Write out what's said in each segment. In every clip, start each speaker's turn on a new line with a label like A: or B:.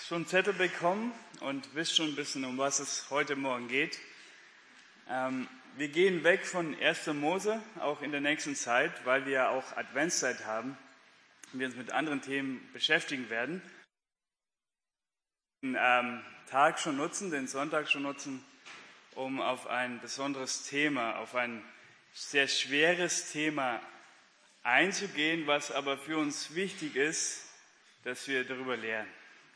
A: schon einen Zettel bekommen und wisst schon ein bisschen, um was es heute Morgen geht. Wir gehen weg von 1. Mose, auch in der nächsten Zeit, weil wir ja auch Adventszeit haben und wir uns mit anderen Themen beschäftigen werden. Den Tag schon nutzen, den Sonntag schon nutzen, um auf ein besonderes Thema, auf ein sehr schweres Thema einzugehen, was aber für uns wichtig ist, dass wir darüber lernen.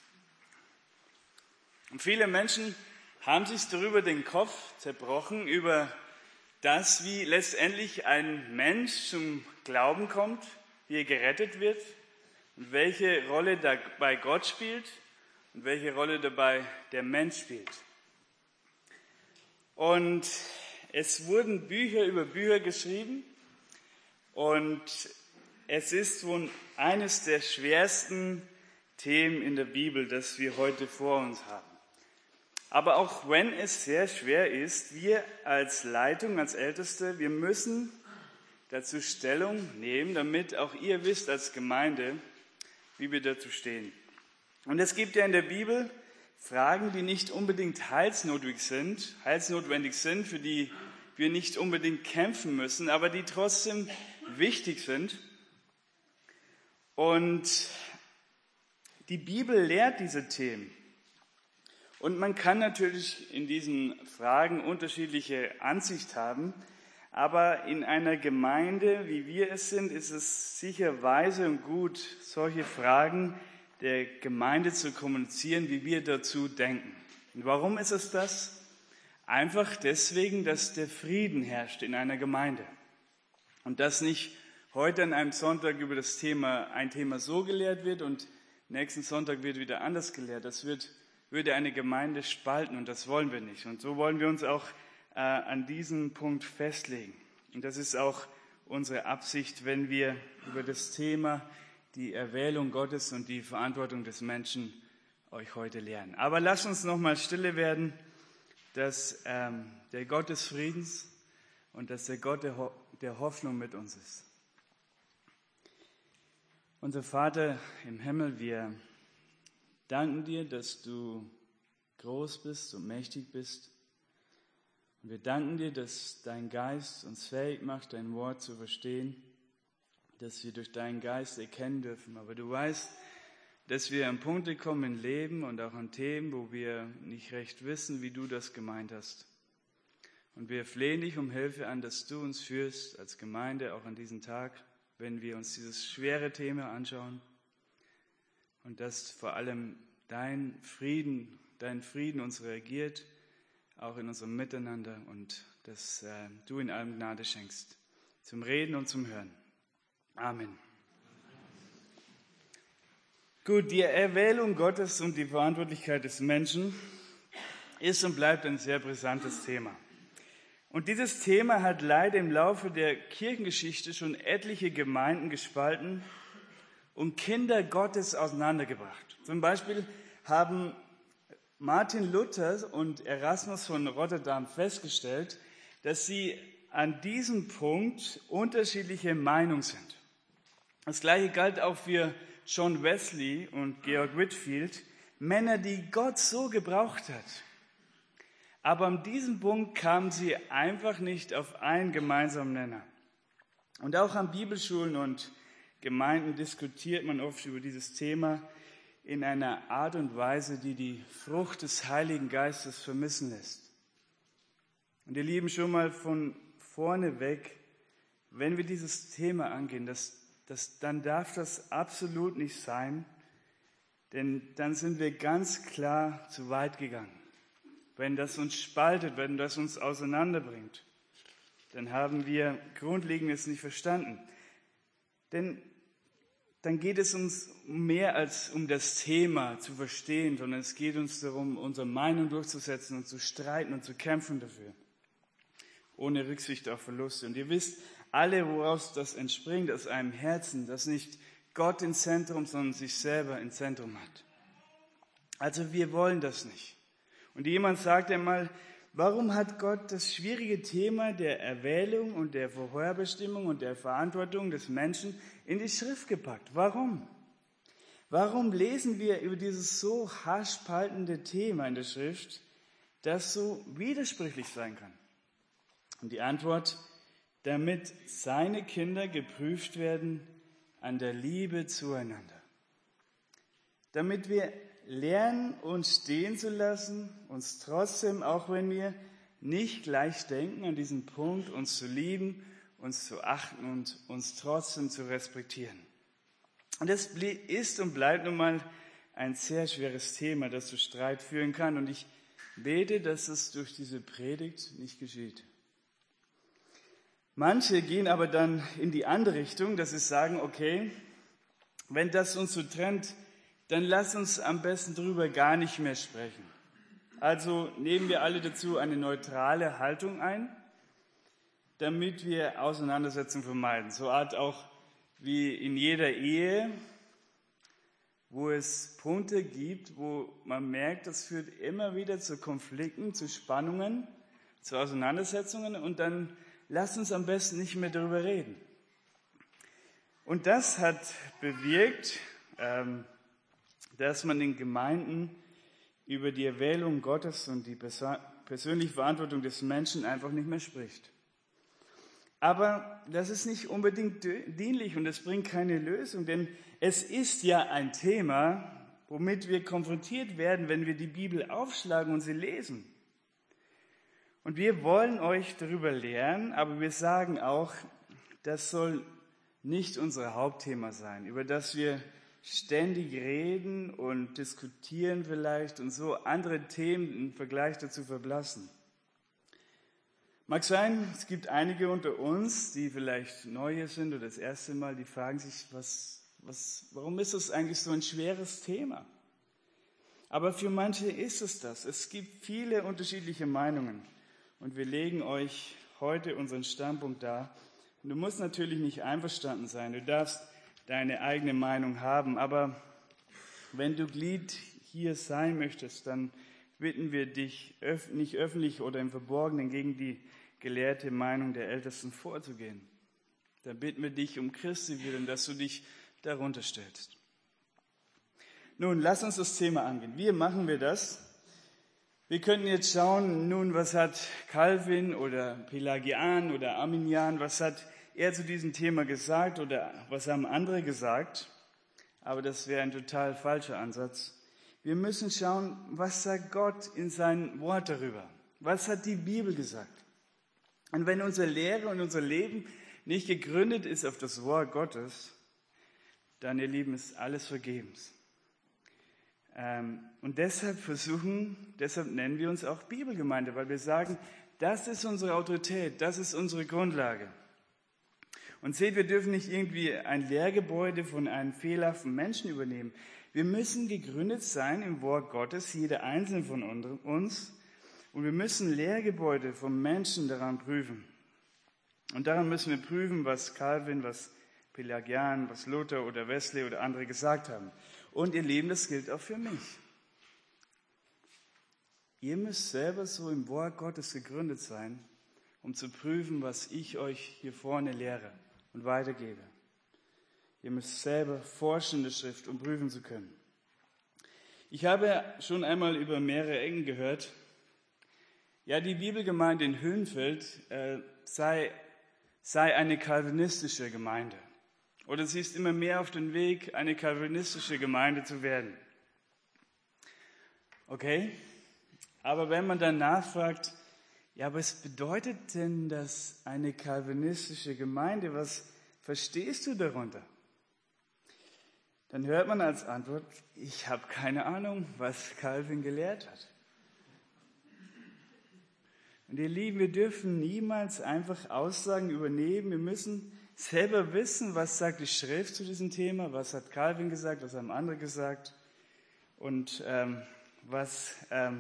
A: Und viele Menschen haben sich darüber den Kopf zerbrochen, über das, wie letztendlich ein Mensch zum Glauben kommt, wie er gerettet wird und welche Rolle dabei Gott spielt und welche Rolle dabei der Mensch spielt. Und es wurden Bücher über Bücher geschrieben und es ist wohl eines der schwersten Themen in der Bibel, das wir heute vor uns haben. Aber auch wenn es sehr schwer ist, wir als Leitung, als Älteste, wir müssen dazu Stellung nehmen, damit auch ihr wisst als Gemeinde, wie wir dazu stehen. Und es gibt ja in der Bibel Fragen, die nicht unbedingt heilsnotwendig sind, für die wir nicht unbedingt kämpfen müssen, aber die trotzdem wichtig sind. Und die Bibel lehrt diese Themen. Und man kann natürlich in diesen Fragen unterschiedliche Ansicht haben, aber in einer Gemeinde, wie wir es sind, ist es sicher weise und gut, solche Fragen der Gemeinde zu kommunizieren, wie wir dazu denken. Und warum ist es das? Einfach deswegen, dass der Frieden herrscht in einer Gemeinde. Und dass nicht heute an einem Sonntag über ein Thema so gelehrt wird und nächsten Sonntag wird wieder anders gelehrt. Das würde eine Gemeinde spalten und das wollen wir nicht. Und so wollen wir uns auch an diesem Punkt festlegen. Und das ist auch unsere Absicht, wenn wir über das Thema die Erwählung Gottes und die Verantwortung des Menschen euch heute lernen. Aber lasst uns nochmal stille werden, dass der Gott des Friedens und dass der Gott der Hoffnung mit uns ist. Unser Vater im Himmel, wir danken dir, dass du groß bist und mächtig bist. Und wir danken dir, dass dein Geist uns fähig macht, dein Wort zu verstehen, dass wir durch deinen Geist erkennen dürfen. Aber du weißt, dass wir an Punkte kommen im Leben und auch an Themen, wo wir nicht recht wissen, wie du das gemeint hast. Und wir flehen dich um Hilfe an, dass du uns führst als Gemeinde, auch an diesem Tag, wenn wir uns dieses schwere Thema anschauen. Und dass vor allem dein Frieden uns regiert, auch in unserem Miteinander und dass du in allem Gnade schenkst, zum Reden und zum Hören. Amen. Gut, die Erwählung Gottes und die Verantwortlichkeit des Menschen ist und bleibt ein sehr brisantes Thema. Und dieses Thema hat leider im Laufe der Kirchengeschichte schon etliche Gemeinden gespalten und Kinder Gottes auseinandergebracht. Zum Beispiel haben Martin Luther und Erasmus von Rotterdam festgestellt, dass sie an diesem Punkt unterschiedliche Meinung sind. Das Gleiche galt auch für John Wesley und Georg Whitefield, Männer, die Gott so gebraucht hat. Aber an diesem Punkt kamen sie einfach nicht auf einen gemeinsamen Nenner. Und auch an Bibelschulen und Gemeinden diskutiert man oft über dieses Thema in einer Art und Weise, die die Frucht des Heiligen Geistes vermissen lässt. Und ihr Lieben, schon mal von vorne weg, wenn wir dieses Thema angehen, dann darf das absolut nicht sein, denn dann sind wir ganz klar zu weit gegangen. Wenn das uns spaltet, wenn das uns auseinanderbringt, dann haben wir Grundlegendes nicht verstanden. Denn dann geht es uns mehr als um das Thema zu verstehen, sondern es geht uns darum, unsere Meinung durchzusetzen und zu streiten und zu kämpfen dafür, ohne Rücksicht auf Verluste. Und ihr wisst alle, woraus das entspringt, aus einem Herzen, das nicht Gott im Zentrum, sondern sich selber im Zentrum hat. Also wir wollen das nicht. Und jemand sagt einmal, warum hat Gott das schwierige Thema der Erwählung und der Vorherbestimmung und der Verantwortung des Menschen in die Schrift gepackt? Warum? Warum lesen wir über dieses so haarspaltende Thema in der Schrift, das so widersprüchlich sein kann? Und die Antwort: damit seine Kinder geprüft werden an der Liebe zueinander. Damit wir lernen, uns stehen zu lassen, uns trotzdem, auch wenn wir nicht gleich denken, an diesen Punkt, uns zu lieben, uns zu achten und uns trotzdem zu respektieren. Und das ist und bleibt nun mal ein sehr schweres Thema, das zu Streit führen kann. Und ich bete, dass es durch diese Predigt nicht geschieht. Manche gehen aber dann in die andere Richtung, dass sie sagen, okay, wenn das uns so trennt, dann lass uns am besten darüber gar nicht mehr sprechen. Also nehmen wir alle dazu eine neutrale Haltung ein, damit wir Auseinandersetzungen vermeiden. So Art auch wie in jeder Ehe, wo es Punkte gibt, wo man merkt, das führt immer wieder zu Konflikten, zu Spannungen, zu Auseinandersetzungen und dann lasst uns am besten nicht mehr darüber reden. Und das hat bewirkt, dass man in Gemeinden über die Erwählung Gottes und die persönliche Verantwortung des Menschen einfach nicht mehr spricht. Aber das ist nicht unbedingt dienlich und es bringt keine Lösung, denn es ist ja ein Thema, womit wir konfrontiert werden, wenn wir die Bibel aufschlagen und sie lesen. Und wir wollen euch darüber lehren, aber wir sagen auch, das soll nicht unser Hauptthema sein, über das wir ständig reden und diskutieren vielleicht und so andere Themen im Vergleich dazu verblassen. Mag sein, es gibt einige unter uns, die vielleicht neu hier sind oder das erste Mal, die fragen sich, warum ist das eigentlich so ein schweres Thema? Aber für manche ist es das. Es gibt viele unterschiedliche Meinungen und wir legen euch heute unseren Standpunkt dar. Und du musst natürlich nicht einverstanden sein, du darfst deine eigene Meinung haben, aber wenn du Glied hier sein möchtest, dann bitten wir dich, nicht öffentlich oder im Verborgenen gegen die gelehrte Meinung der Ältesten vorzugehen. Dann bitten wir dich um Christi willen, dass du dich darunter stellst. Nun, lass uns das Thema angehen. Wie machen wir das? Wir könnten jetzt schauen, was hat Calvin oder Pelagian oder Arminian, was hat er zu diesem Thema gesagt oder was haben andere gesagt? Aber das wäre ein total falscher Ansatz. Wir müssen schauen, was sagt Gott in seinem Wort darüber? Was hat die Bibel gesagt? Und wenn unsere Lehre und unser Leben nicht gegründet ist auf das Wort Gottes, dann, ihr Lieben, ist alles vergebens. Und deshalb nennen wir uns auch Bibelgemeinde, weil wir sagen, das ist unsere Autorität, das ist unsere Grundlage. Und seht, wir dürfen nicht irgendwie ein Lehrgebäude von einem fehlerhaften Menschen übernehmen. Wir müssen gegründet sein im Wort Gottes, jeder einzelne von uns. Und wir müssen Lehrgebäude von Menschen daran prüfen. Und daran müssen wir prüfen, was Calvin, was Pelagian, was Luther oder Wesley oder andere gesagt haben. Und ihr Lieben, das gilt auch für mich. Ihr müsst selber so im Wort Gottes gegründet sein, um zu prüfen, was ich euch hier vorne lehre und weitergebe. Ihr müsst selber forschen in der Schrift, um prüfen zu können. Ich habe schon einmal über mehrere Ecken gehört, ja, die Bibelgemeinde in Höhenfeld sei eine kalvinistische Gemeinde. Oder sie ist immer mehr auf dem Weg, eine kalvinistische Gemeinde zu werden. Okay, aber wenn man dann nachfragt, ja, was bedeutet denn das eine kalvinistische Gemeinde? Was verstehst du darunter? Dann hört man als Antwort, ich habe keine Ahnung, was Calvin gelehrt hat. Und ihr Lieben, wir dürfen niemals einfach Aussagen übernehmen. Wir müssen selber wissen, was sagt die Schrift zu diesem Thema, was hat Calvin gesagt, was haben andere gesagt und was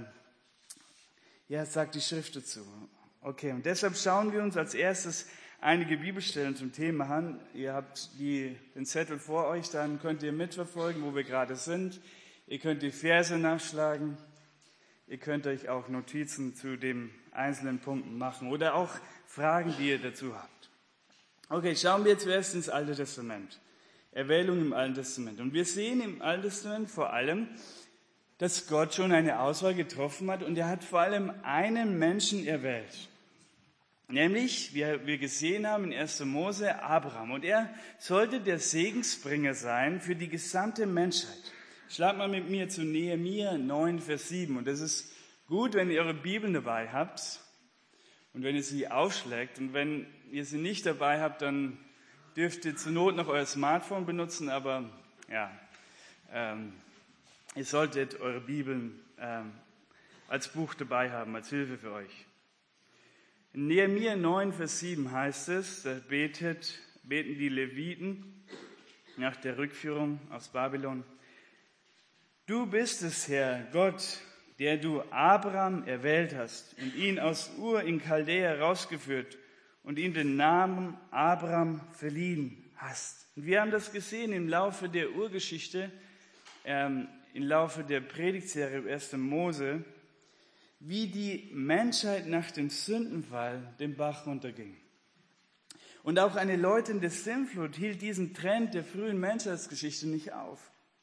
A: sagt die Schrift dazu. Okay, und deshalb schauen wir uns als erstes einige Bibelstellen zum Thema an. Ihr habt den Zettel vor euch, dann könnt ihr mitverfolgen, wo wir gerade sind. Ihr könnt die Verse nachschlagen. Ihr könnt euch auch Notizen zu den einzelnen Punkten machen oder auch Fragen, die ihr dazu habt. Okay, schauen wir zuerst ins Alte Testament. Erwählung im Alten Testament. Und wir sehen im Alten Testament vor allem, dass Gott schon eine Auswahl getroffen hat und er hat vor allem einen Menschen erwählt. Nämlich, wie wir gesehen haben in 1. Mose, Abraham. Und er sollte der Segensbringer sein für die gesamte Menschheit. Schlag mal mit mir zu Nehemia 9, Vers 7. Und das ist gut, wenn ihr eure Bibeln dabei habt und wenn ihr sie aufschlägt. Und wenn ihr sie nicht dabei habt, dann dürft ihr zur Not noch euer Smartphone benutzen. Aber ja, ihr solltet eure Bibeln als Buch dabei haben, als Hilfe für euch. In Nehemia 9, Vers 7 heißt es, da beten die Leviten nach der Rückführung aus Babylon. Du bist es, Herr Gott, der du Abraham erwählt hast und ihn aus Ur in Chaldea herausgeführt und ihm den Namen Abraham verliehen hast. Und wir haben das gesehen im Laufe der Urgeschichte, im Laufe der Predigtserie 1. Mose, wie die Menschheit nach dem Sündenfall den Bach runterging. Und auch eine läutende Sintflut hielt diesen Trend der frühen Menschheitsgeschichte nicht auf.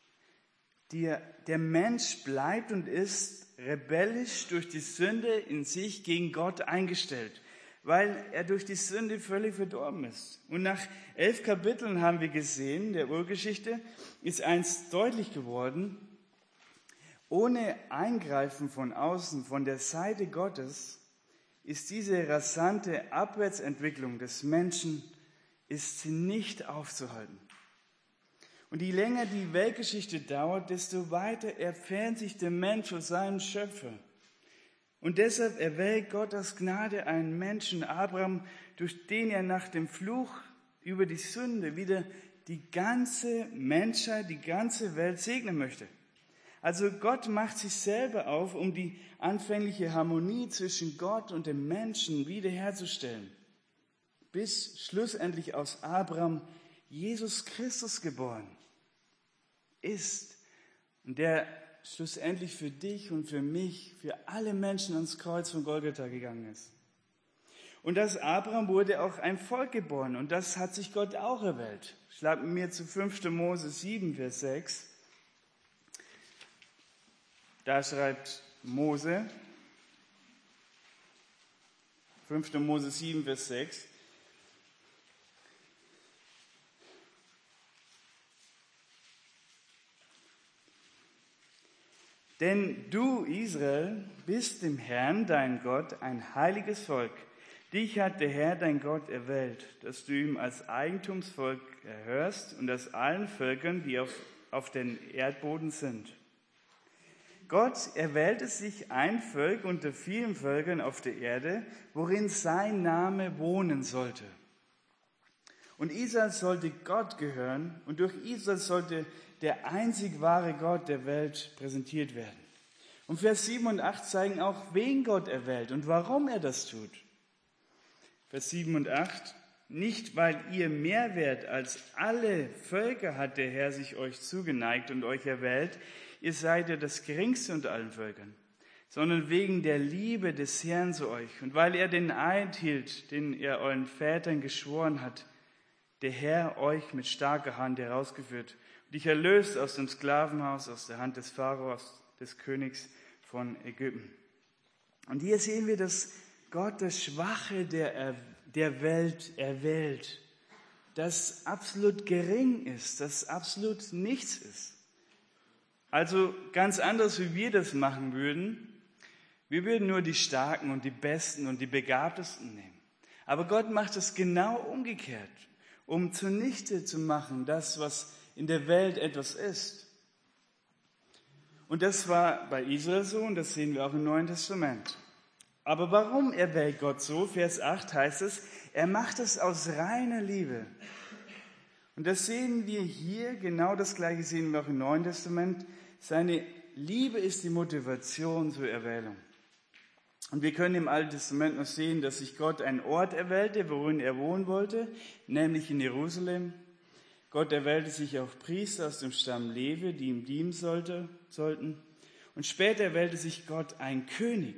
A: Der Mensch bleibt und ist rebellisch durch die Sünde in sich gegen Gott eingestellt, weil er durch die Sünde völlig verdorben ist. Und nach 11 Kapiteln haben wir gesehen, der Urgeschichte, ist eins deutlich geworden: Ohne Eingreifen von außen, von der Seite Gottes, ist diese rasante Abwärtsentwicklung des Menschen ist sie nicht aufzuhalten. Und je länger die Weltgeschichte dauert, desto weiter entfernt sich der Mensch von seinem Schöpfer. Und deshalb erwählt Gott aus Gnade einen Menschen, Abraham, durch den er nach dem Fluch über die Sünde wieder die ganze Menschheit, die ganze Welt segnen möchte. Also Gott macht sich selber auf, um die anfängliche Harmonie zwischen Gott und dem Menschen wiederherzustellen, bis schlussendlich aus Abraham Jesus Christus geboren ist und der schlussendlich für dich und für mich, für alle Menschen ans Kreuz von Golgatha gegangen ist. Und aus Abraham wurde auch ein Volk geboren und das hat sich Gott auch erwählt. Schlag mit mir zu 5. Mose 7, Vers 6. Da schreibt Mose, 5. Mose 7, Vers 6, denn du, Israel, bist dem Herrn, dein Gott, ein heiliges Volk. Dich hat der Herr, dein Gott, erwählt, dass du ihm als Eigentumsvolk erhörst und aus allen Völkern, die auf den Erdboden sind. Gott erwählte sich ein Volk unter vielen Völkern auf der Erde, worin sein Name wohnen sollte. Und Israel sollte Gott gehören und durch Israel sollte der einzig wahre Gott der Welt präsentiert werden. Und Vers 7 und 8 zeigen auch, wen Gott erwählt und warum er das tut. Vers 7 und 8, nicht weil ihr mehr wert als alle Völker hat der Herr sich euch zugeneigt und euch erwählt, ihr seid ja das Geringste unter allen Völkern, sondern wegen der Liebe des Herrn zu euch und weil er den Eid hielt, den er euren Vätern geschworen hat, der Herr euch mit starker Hand herausgeführt und dich erlöst aus dem Sklavenhaus, aus der Hand des Pharao, des Königs von Ägypten. Und hier sehen wir, dass Gott das Schwache der Welt erwählt, das absolut gering ist, das absolut nichts ist. Also ganz anders, wie wir das machen würden. Wir würden nur die Starken und die Besten und die Begabtesten nehmen. Aber Gott macht es genau umgekehrt, um zunichte zu machen, das, was in der Welt etwas ist. Und das war bei Israel so und das sehen wir auch im Neuen Testament. Aber warum erwählt Gott so? Vers 8 heißt es, er macht es aus reiner Liebe. Und das sehen wir hier, genau das Gleiche sehen wir auch im Neuen Testament. Seine Liebe ist die Motivation zur Erwählung. Und wir können im Alten Testament noch sehen, dass sich Gott einen Ort erwählte, worin er wohnen wollte, nämlich in Jerusalem. Gott erwählte sich auch Priester aus dem Stamm Levi, die ihm dienen sollten. Und später erwählte sich Gott einen König.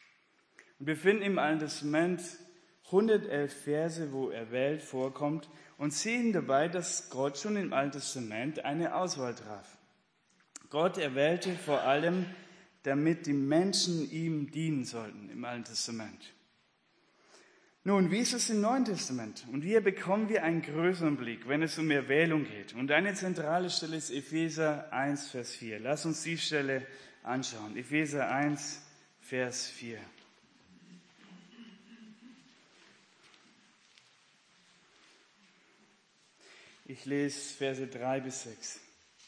A: Und wir finden im Alten Testament 111 Verse, wo erwählt vorkommt. und sehen dabei, dass Gott schon im Alten Testament eine Auswahl traf. Gott erwählte vor allem, damit die Menschen ihm dienen sollten im Alten Testament. Nun, wie ist es im Neuen Testament? Und hier bekommen wir einen größeren Blick, wenn es um Erwählung geht. Und eine zentrale Stelle ist Epheser 1, Vers 4. Lass uns die Stelle anschauen. Epheser 1, Vers 4. Ich lese Verse 3 bis 6.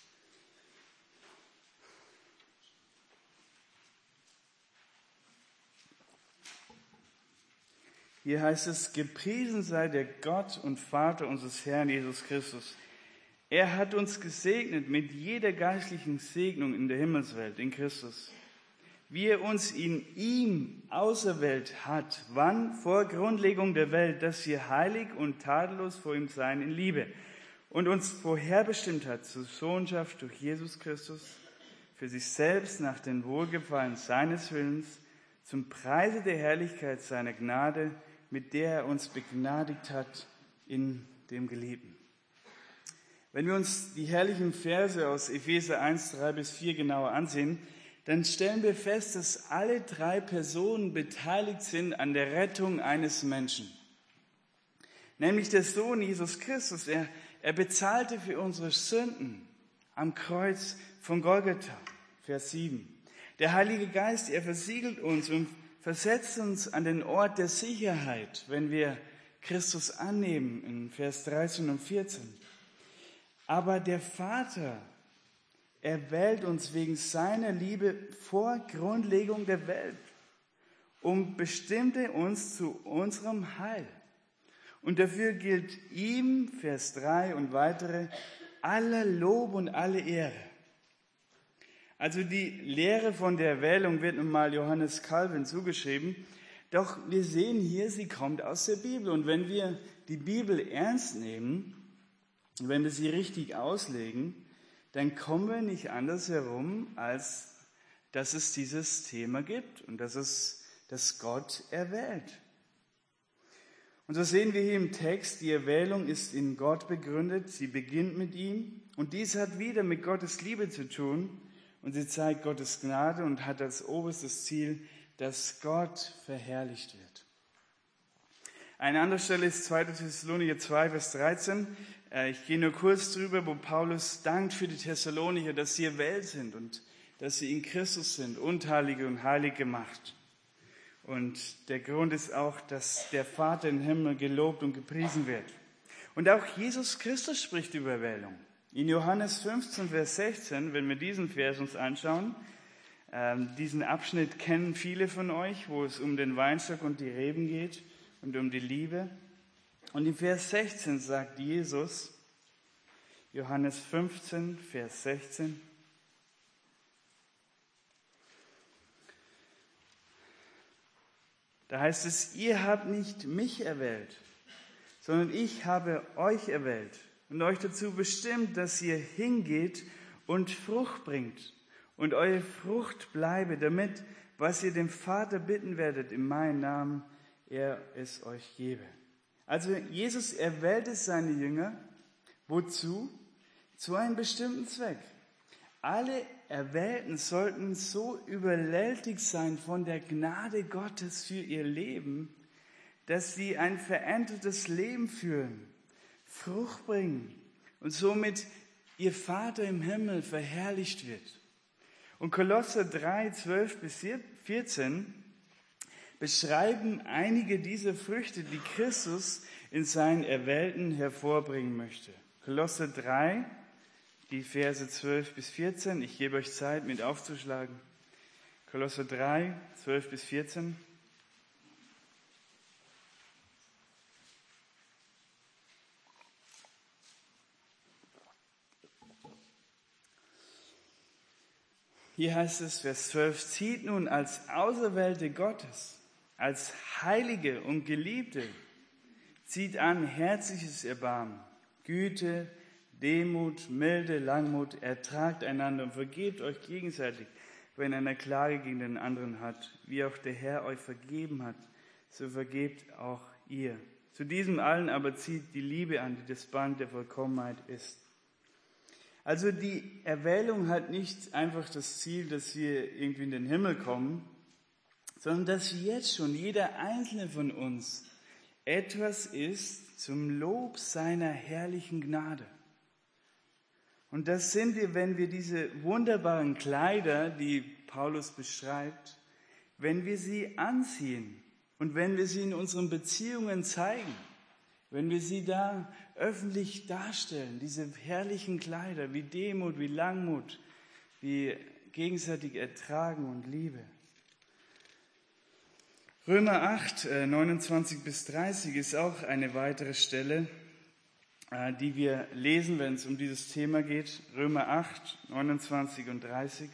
A: Hier heißt es, gepriesen sei der Gott und Vater unseres Herrn Jesus Christus. Er hat uns gesegnet mit jeder geistlichen Segnung in der Himmelswelt, in Christus. Wie er uns in ihm auserwählt hat, wann vor Grundlegung der Welt, dass wir heilig und tadellos vor ihm seien in Liebe und uns vorherbestimmt hat zur Sohnschaft durch Jesus Christus, für sich selbst nach dem Wohlgefallen seines Willens, zum Preise der Herrlichkeit seiner Gnade, mit der er uns begnadigt hat in dem Geliebten. Wenn wir uns die herrlichen Verse aus Epheser 1, 3 bis 4 genauer ansehen, dann stellen wir fest, dass alle drei Personen beteiligt sind an der Rettung eines Menschen. Nämlich der Sohn Jesus Christus, er bezahlte für unsere Sünden am Kreuz von Golgatha, Vers 7. Der Heilige Geist, er versiegelt uns und versetzt uns an den Ort der Sicherheit, wenn wir Christus annehmen, in Vers 13 und 14. Aber der Vater erwählt uns wegen seiner Liebe vor Grundlegung der Welt und bestimmte uns zu unserem Heil. Und dafür gilt ihm, Vers 3 und weitere, aller Lob und alle Ehre. Also die Lehre von der Erwählung wird nun mal Johannes Calvin zugeschrieben. Doch wir sehen hier, sie kommt aus der Bibel. Und wenn wir die Bibel ernst nehmen, wenn wir sie richtig auslegen, dann kommen wir nicht anders herum, als dass es dieses Thema gibt und dass Gott erwählt. Und so sehen wir hier im Text, die Erwählung ist in Gott begründet, sie beginnt mit ihm und dies hat wieder mit Gottes Liebe zu tun und sie zeigt Gottes Gnade und hat als oberstes Ziel, dass Gott verherrlicht wird. Eine andere Stelle ist 2. Thessalonicher 2, Vers 13. Ich gehe nur kurz drüber, wo Paulus dankt für die Thessalonicher, dass sie erwählt sind und dass sie in Christus sind, unteilige und heilig gemacht. Und der Grund ist auch, dass der Vater im Himmel gelobt und gepriesen wird. Und auch Jesus Christus spricht über Erwählung. In Johannes 15, Vers 16, wenn wir diesen Vers uns anschauen, diesen Abschnitt kennen viele von euch, wo es um den Weinstock und die Reben geht und um die Liebe. Und in Vers 16 sagt Jesus, Johannes 15, Vers 16, da heißt es, ihr habt nicht mich erwählt, sondern ich habe euch erwählt und euch dazu bestimmt, dass ihr hingeht und Frucht bringt und eure Frucht bleibe, damit, was ihr dem Vater bitten werdet in meinem Namen, er es euch gebe. Also Jesus erwählte seine Jünger, wozu? Zu einem bestimmten Zweck. Alle Erwählten sollten so überwältigt sein von der Gnade Gottes für ihr Leben, dass sie ein verändertes Leben führen, Frucht bringen und somit ihr Vater im Himmel verherrlicht wird. Und Kolosser 3, 12 bis 14 beschreiben einige dieser Früchte, die Christus in seinen Erwählten hervorbringen möchte. Kolosser 3, die Verse 12 bis 14. Ich gebe euch Zeit, mit aufzuschlagen. Kolosser 3, 12 bis 14. Hier heißt es, Vers 12, zieht nun als Auserwählte Gottes, als Heilige und Geliebte, zieht an herzliches Erbarmen, Güte, Demut, Milde, Langmut, ertragt einander und vergebt euch gegenseitig, wenn einer Klage gegen den anderen hat. Wie auch der Herr euch vergeben hat, so vergebt auch ihr Zu diesem allen aber zieht die Liebe an, die das Band der Vollkommenheit ist. Also die Erwählung hat nicht einfach das Ziel, dass wir irgendwie in den Himmel kommen, sondern dass jetzt schon jeder einzelne von uns etwas ist zum Lob seiner herrlichen Gnade. Und das sind wir, wenn wir diese wunderbaren Kleider, die Paulus beschreibt, wenn wir sie anziehen und wenn wir sie in unseren Beziehungen zeigen, wenn wir sie da öffentlich darstellen, diese herrlichen Kleider wie Demut, wie Langmut, wie gegenseitig Ertragen und Liebe. Römer 8, 29 bis 30 ist auch eine weitere Stelle, die wir lesen, wenn es um dieses Thema geht. Römer 8, 29 und 30.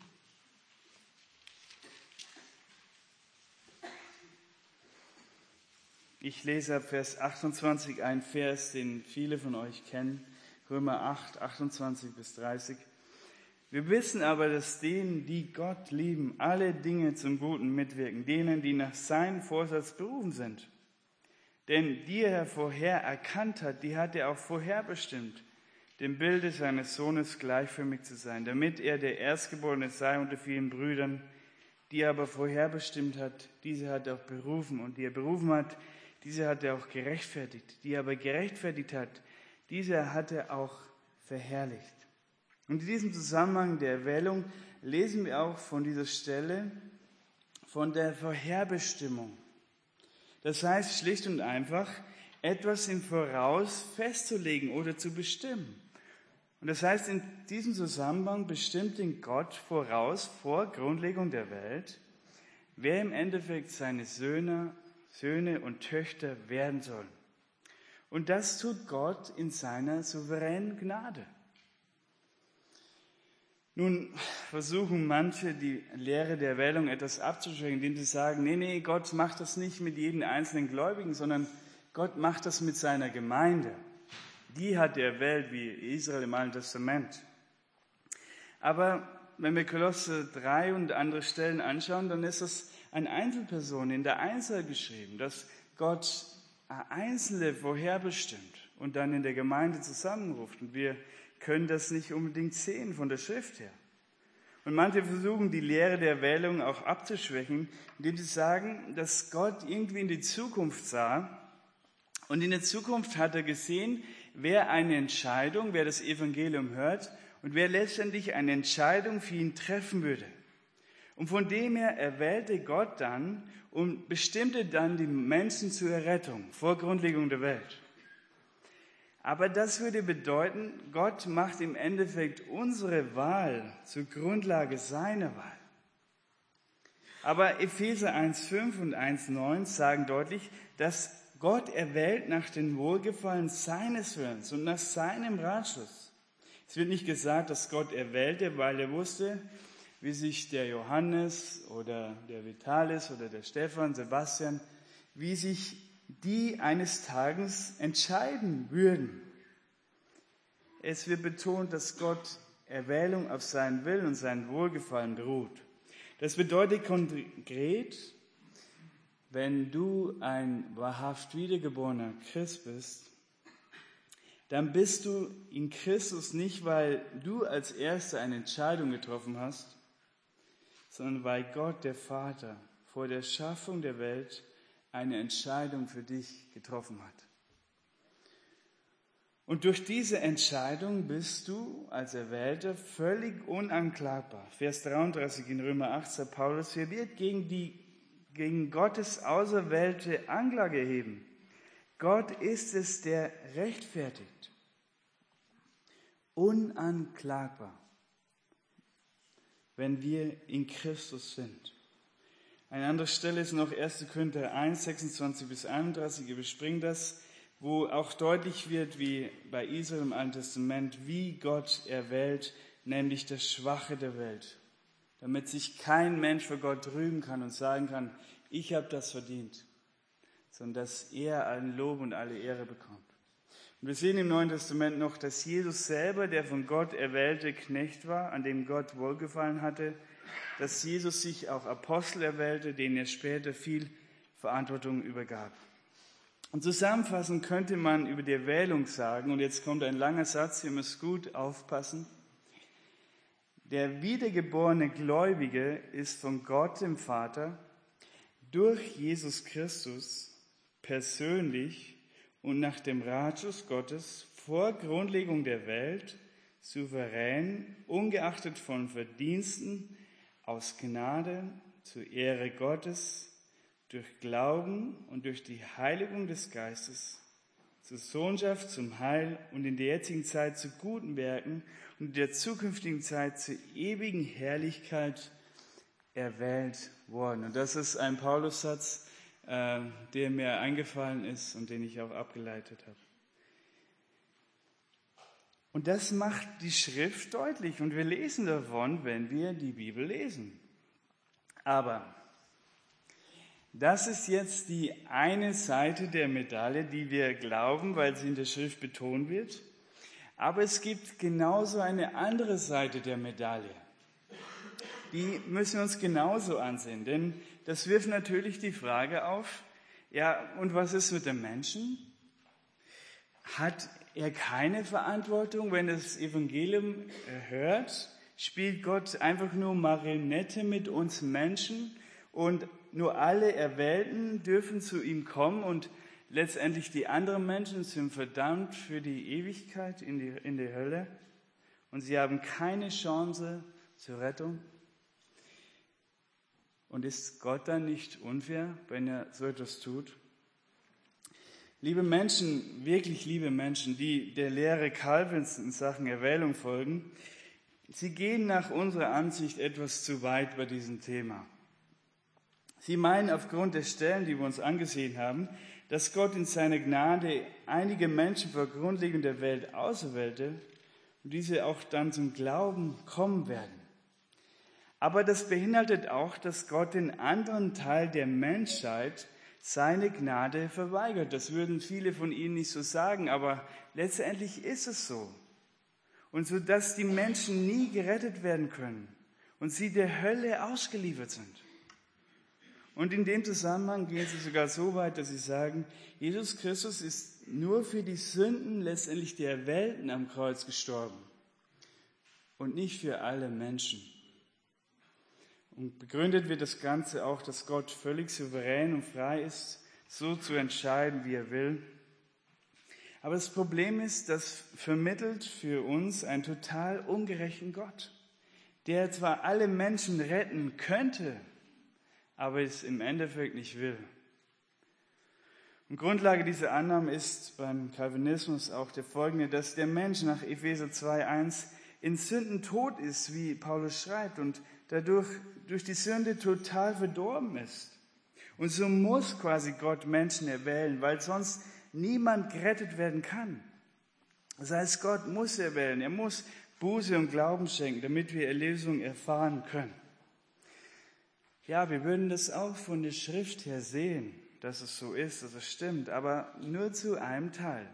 A: Ich lese ab Vers 28 einen Vers, den viele von euch kennen. Römer 8, 28 bis 30. Wir wissen aber, dass denen, die Gott lieben, alle Dinge zum Guten mitwirken, denen, die nach seinem Vorsatz berufen sind. Denn die er vorher erkannt hat, die hat er auch vorherbestimmt, dem Bilde seines Sohnes gleichförmig zu sein, damit er der Erstgeborene sei unter vielen Brüdern. Die er aber vorherbestimmt hat, diese hat er auch berufen. Und die er berufen hat, diese hat er auch gerechtfertigt. Die er aber gerechtfertigt hat, diese hat er auch verherrlicht. Und in diesem Zusammenhang der Erwählung lesen wir auch von dieser Stelle von der Vorherbestimmung. Das heißt schlicht und einfach, etwas im Voraus festzulegen oder zu bestimmen. Und das heißt, in diesem Zusammenhang bestimmt den Gott voraus, vor Grundlegung der Welt, wer im Endeffekt seine Söhne und Töchter werden sollen. Und das tut Gott in seiner souveränen Gnade. Nun versuchen manche, die Lehre der Erwählung etwas abzuschwächen, indem sie sagen, nee, Gott macht das nicht mit jedem einzelnen Gläubigen, sondern Gott macht das mit seiner Gemeinde. Die hat er erwählt, wie Israel im Alten Testament. Aber wenn wir Kolosser 3 und andere Stellen anschauen, dann ist das an Einzelpersonen in der Einzelheit geschrieben, dass Gott Einzelne vorherbestimmt und dann in der Gemeinde zusammenruft. Und wir können das nicht unbedingt sehen von der Schrift her. Und manche versuchen, die Lehre der Erwählung auch abzuschwächen, indem sie sagen, dass Gott irgendwie in die Zukunft sah. Und in der Zukunft hat er gesehen, wer das Evangelium hört und wer letztendlich eine Entscheidung für ihn treffen würde. Und von dem her erwählte Gott dann und bestimmte dann die Menschen zur Errettung vor Grundlegung der Welt. Aber das würde bedeuten, Gott macht im Endeffekt unsere Wahl zur Grundlage seiner Wahl. Aber Epheser 1,5 und 1,9 sagen deutlich, dass Gott erwählt nach dem Wohlgefallen seines Willens und nach seinem Ratschluss. Es wird nicht gesagt, dass Gott erwählte, weil er wusste, wie sich der Johannes oder der Vitalis oder der Stefan, Sebastian, wie sich die eines Tages entscheiden würden. Es wird betont, dass Gott Erwählung auf seinen Willen und sein Wohlgefallen beruht. Das bedeutet konkret, wenn du ein wahrhaft wiedergeborener Christ bist, dann bist du in Christus nicht, weil du als Erster eine Entscheidung getroffen hast, sondern weil Gott, der Vater, vor der Schaffung der Welt eine Entscheidung für dich getroffen hat. Und durch diese Entscheidung bist du als Erwählter völlig unanklagbar. Vers 33 in Römer 8 sagt Paulus, wer wird gegen Gottes Auserwählte Anklage erheben? Gott ist es, der rechtfertigt. Unanklagbar, wenn wir in Christus sind. Eine andere Stelle ist noch 1. Korinther 1, 26 bis 31, wir überspringen das, wo auch deutlich wird, wie bei Israel im Alten Testament, wie Gott erwählt, nämlich das Schwache der Welt, damit sich kein Mensch vor Gott rühmen kann und sagen kann, ich habe das verdient, sondern dass er allen Lob und alle Ehre bekommt. Und wir sehen im Neuen Testament noch, dass Jesus selber, der von Gott erwählte Knecht war, an dem Gott wohlgefallen hatte, dass Jesus sich auch Apostel erwählte, denen er später viel Verantwortung übergab. Und zusammenfassend könnte man über die Erwählung sagen, und jetzt kommt ein langer Satz, ihr müsst gut aufpassen: Der wiedergeborene Gläubige ist von Gott, dem Vater, durch Jesus Christus persönlich und nach dem Ratschluss Gottes vor Grundlegung der Welt souverän, ungeachtet von Verdiensten, aus Gnade zur Ehre Gottes, durch Glauben und durch die Heiligung des Geistes, zur Sohnschaft, zum Heil und in der jetzigen Zeit zu guten Werken und in der zukünftigen Zeit zur ewigen Herrlichkeit erwählt worden. Und das ist ein Paulussatz, der mir eingefallen ist und den ich auch abgeleitet habe. Und das macht die Schrift deutlich und wir lesen davon, wenn wir die Bibel lesen. Aber das ist jetzt die eine Seite der Medaille, die wir glauben, weil sie in der Schrift betont wird. Aber es gibt genauso eine andere Seite der Medaille. Die müssen wir uns genauso ansehen, denn das wirft natürlich die Frage auf, ja, und was ist mit dem Menschen? Hat er keine Verantwortung, wenn das Evangelium hört? Spielt Gott einfach nur Marionette mit uns Menschen und nur alle Erwählten dürfen zu ihm kommen und letztendlich die anderen Menschen sind verdammt für die Ewigkeit in die Hölle und sie haben keine Chance zur Rettung? Und ist Gott dann nicht unfair, wenn er so etwas tut? Liebe Menschen, wirklich liebe Menschen, die der Lehre Calvins in Sachen Erwählung folgen, sie gehen nach unserer Ansicht etwas zu weit bei diesem Thema. Sie meinen aufgrund der Stellen, die wir uns angesehen haben, dass Gott in seiner Gnade einige Menschen vor Grundlegung der Welt auserwählte und diese auch dann zum Glauben kommen werden. Aber das beinhaltet auch, dass Gott den anderen Teil der Menschheit seine Gnade verweigert. Das würden viele von Ihnen nicht so sagen, aber letztendlich ist es so. Und so, dass die Menschen nie gerettet werden können und sie der Hölle ausgeliefert sind. Und in dem Zusammenhang gehen sie sogar so weit, dass sie sagen, Jesus Christus ist nur für die Sünden letztendlich der Erwählten am Kreuz gestorben und nicht für alle Menschen. Und begründet wird das Ganze auch, dass Gott völlig souverän und frei ist, so zu entscheiden, wie er will. Aber das Problem ist, das vermittelt für uns einen total ungerechten Gott, der zwar alle Menschen retten könnte, aber es im Endeffekt nicht will. Und Grundlage dieser Annahme ist beim Calvinismus auch der folgende, dass der Mensch nach Epheser 2,1 in Sünden tot ist, wie Paulus schreibt, und dadurch durch die Sünde total verdorben ist. Und so muss quasi Gott Menschen erwählen, weil sonst niemand gerettet werden kann. Das heißt, Gott muss erwählen, er muss Buße und Glauben schenken, damit wir Erlösung erfahren können. Ja, wir würden das auch von der Schrift her sehen, dass es so ist, dass es stimmt, aber nur zu einem Teil.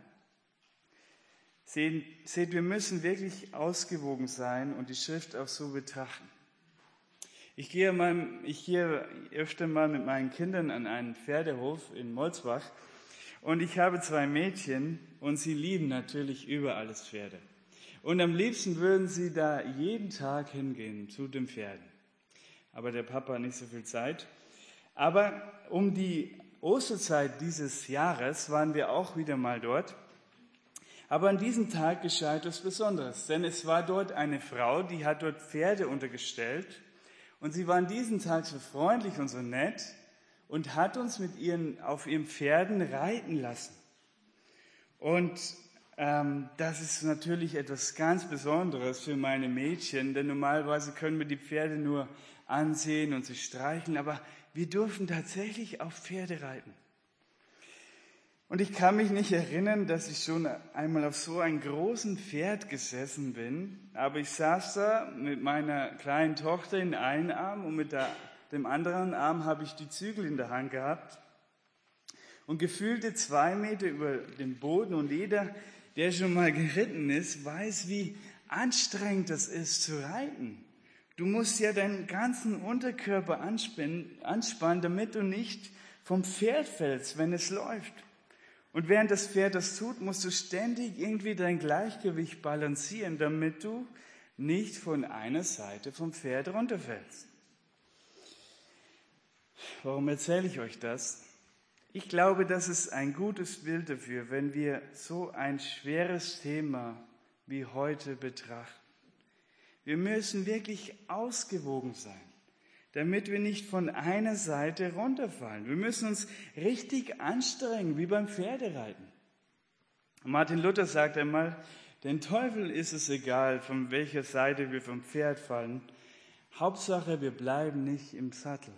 A: Seht, wir müssen wirklich ausgewogen sein und die Schrift auch so betrachten. Ich gehe öfter mal mit meinen Kindern an einen Pferdehof in Molsbach und ich habe 2 Mädchen und sie lieben natürlich über alles Pferde. Und am liebsten würden sie da jeden Tag hingehen zu den Pferden. Aber der Papa hat nicht so viel Zeit. Aber um die Osterzeit dieses Jahres waren wir auch wieder mal dort. Aber an diesem Tag geschah etwas Besonderes, denn es war dort eine Frau, die hat dort Pferde untergestellt und sie war an diesem Tag so freundlich und so nett und hat uns auf ihren Pferden reiten lassen. Und das ist natürlich etwas ganz Besonderes für meine Mädchen, denn normalerweise können wir die Pferde nur ansehen und sie streicheln, aber wir durften tatsächlich auf Pferde reiten. Und ich kann mich nicht erinnern, dass ich schon einmal auf so einem großen Pferd gesessen bin, aber ich saß da mit meiner kleinen Tochter in einem Arm und mit dem anderen Arm habe ich die Zügel in der Hand gehabt. Und gefühlte 2 Meter über dem Boden und jeder, der schon mal geritten ist, weiß, wie anstrengend das ist zu reiten. Du musst ja deinen ganzen Unterkörper anspannen, damit du nicht vom Pferd fällst, wenn es läuft. Und während das Pferd das tut, musst du ständig irgendwie dein Gleichgewicht balancieren, damit du nicht von einer Seite vom Pferd runterfällst. Warum erzähle ich euch das? Ich glaube, das ist ein gutes Bild dafür, wenn wir so ein schweres Thema wie heute betrachten. Wir müssen wirklich ausgewogen sein, damit wir nicht von einer Seite runterfallen. Wir müssen uns richtig anstrengen, wie beim Pferdereiten. Martin Luther sagt einmal, den Teufel ist es egal, von welcher Seite wir vom Pferd fallen. Hauptsache, wir bleiben nicht im Sattel.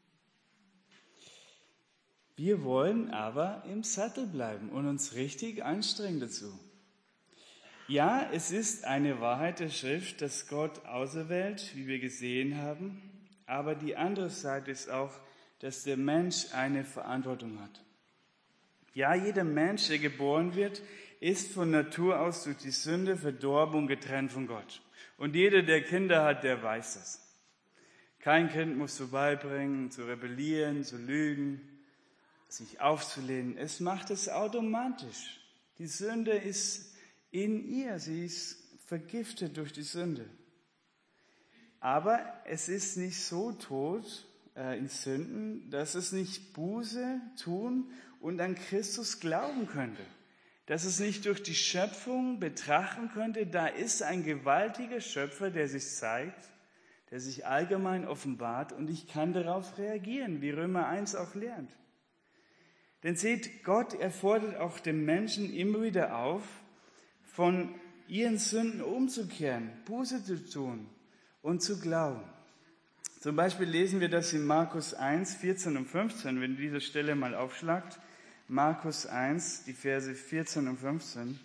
A: Wir wollen aber im Sattel bleiben und uns richtig anstrengen dazu. Ja, es ist eine Wahrheit der Schrift, dass Gott auserwählt, wie wir gesehen haben, aber die andere Seite ist auch, dass der Mensch eine Verantwortung hat. Ja, jeder Mensch, der geboren wird, ist von Natur aus durch die Sünde verdorben und getrennt von Gott. Und jeder, der Kinder hat, der weiß das. Kein Kind muss so beibringen, zu rebellieren, zu lügen, sich aufzulehnen. Es macht es automatisch. Die Sünde ist in ihr, sie ist vergiftet durch die Sünde. Aber es ist nicht so tot in Sünden, dass es nicht Buße tun und an Christus glauben könnte. Dass es nicht durch die Schöpfung betrachten könnte, da ist ein gewaltiger Schöpfer, der sich zeigt, der sich allgemein offenbart und ich kann darauf reagieren, wie Römer 1 auch lernt. Denn seht, Gott, er fordert auch den Menschen immer wieder auf, von ihren Sünden umzukehren, Buße zu tun und zu glauben. Zum Beispiel lesen wir das in Markus 1, 14 und 15, wenn ihr diese Stelle mal aufschlagt. Markus 1, die Verse 14 und 15.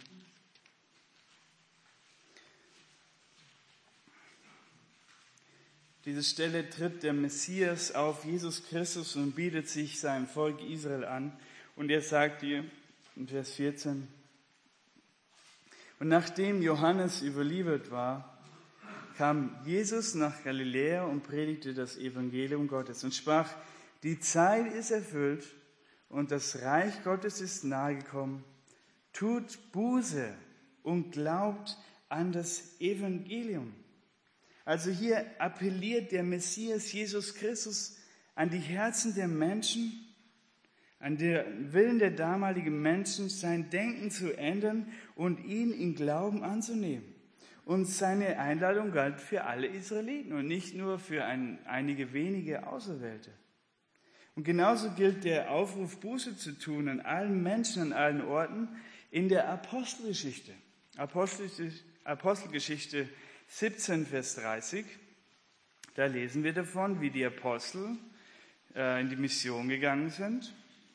A: Diese Stelle tritt der Messias auf, Jesus Christus, und bietet sich seinem Volk Israel an. Und er sagt ihr in Vers 14, und nachdem Johannes überliefert war, kam Jesus nach Galiläa und predigte das Evangelium Gottes und sprach, die Zeit ist erfüllt und das Reich Gottes ist nahegekommen. Tut Buße und glaubt an das Evangelium. Also hier appelliert der Messias Jesus Christus an die Herzen der Menschen, an den Willen der damaligen Menschen, sein Denken zu ändern und ihn in Glauben anzunehmen. Und seine Einladung galt für alle Israeliten und nicht nur für einige wenige Auserwählte. Und genauso gilt der Aufruf, Buße zu tun an allen Menschen, an allen Orten in der Apostelgeschichte. Apostelgeschichte 17, Vers 30, da lesen wir davon, wie die Apostel in die Mission gegangen sind.